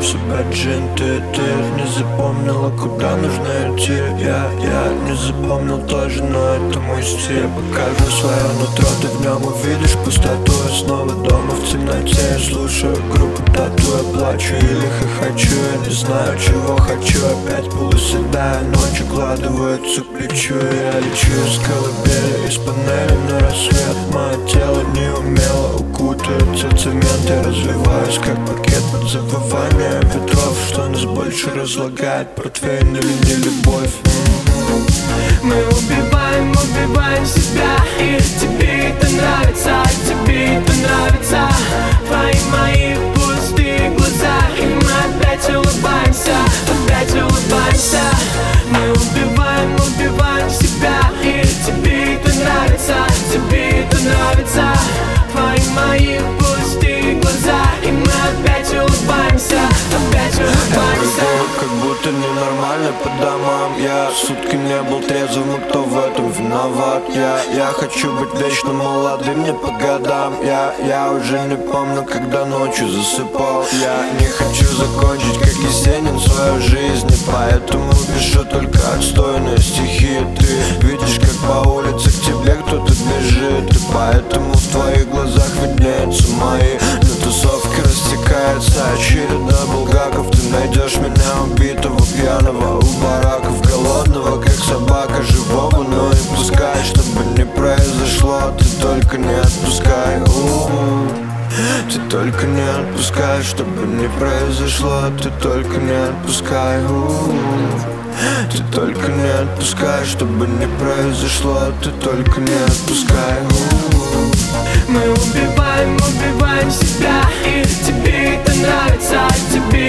себя джин. Ты не запомнила, куда нужно идти. Я не запомнил тоже, но это мой стиль. Я покажу свое нутро, ты в нем увидишь пустоту. Я снова дома в темноте, я слушаю группу Тату. Я плачу или хохочу, я не знаю, чего хочу. Опять полуседая ночь укладывается к плечу. Я лечу из колыбели, из панели на рассвет. Мое тело неумело укутается в цемент. Я развиваюсь, как пакет под завывание ветров. Что нас больше разлагает, портвейн или не любовь? Мы убиваем себя, и тебе это нравится, тебе это нравится. Твои мои пустые глаза, и мы опять улыбаемся, опять улыбаемся. Мы убиваем себя, и тебе это нравится, тебе это нравится. Твои мои пустые глаза, и мы опять улыбаемся, опять улыбаемся. Как будто ненормально по домам. Я сутки не был трезвым, и кто в этом виноват? Я хочу быть вечно молодым, не по годам. Я уже не помню, когда ночью засыпал. Я не хочу закончить, как Есенин, свою жизнь, и поэтому пишу только отстойные стихи. Ты видишь, как по улице к тебе кто-то бежит, и поэтому в твоих глазах виднеются мои. На тусовке растекается очередной булгаков. Ты найдешь меня убитого, пьяного у бараков, голодного, как собака, живого, но и пускай, чтобы не произошло. Ты только не отпускай, ты только не отпускай, чтобы не произошло. Ты только не отпускай, ты только не отпускай, чтобы не произошло. Ты только не отпускай. Мы убиваем себя, и тебе это нравится, тебе